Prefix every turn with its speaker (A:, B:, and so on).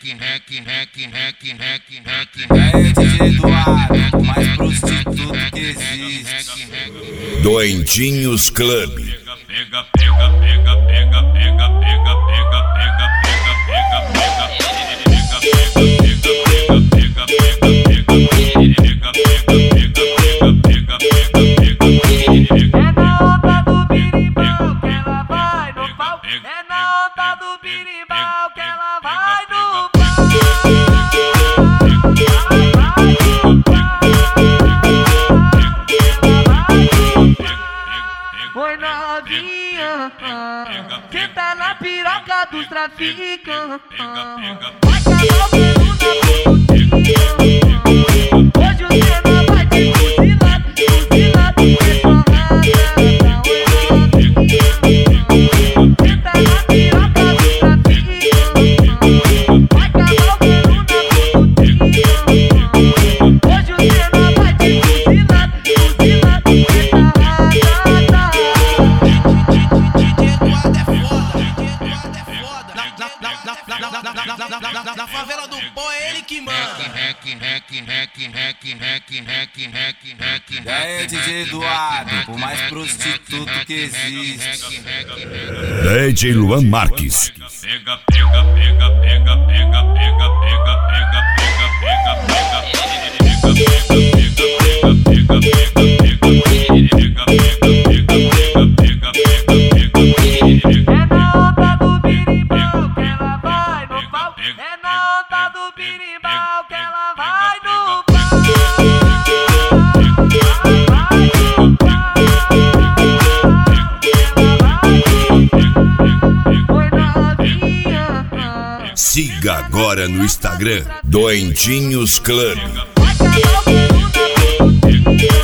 A: DJ Eduardo, o mais prostituto que existe.
B: Doentinhos Club.
C: Pega, pega, pega, pega, pega, pega, pega, pega, pega, pega,
D: é na onda do birimbau que ela vai no Oi novinha, que tá na piroca dos traficantes. Vai calar o peru na putinha. Hoje o cena vai te fuzilar, fuzilar, é porrada. Que tá na piroca dos traficantes. Vai calar o peru na putinha. Hoje o cena vai te fuzilar, fuzilar, é porrada.
A: Na favela do pó é ele que manda.
D: E aí,
A: DJ Eduardo, o mais prostituto que existe.
B: DJ Luan Marques.
C: pega, pega, pega, pega, pega, pega, pega, pega, pega,
D: é na onda do birimbau que ela vai no pau. É na onda do birimbau que ela vai no pau. Oi novinha,
B: Siga agora no Instagram Doentinhos Club.
D: vai calar o peru na putinha.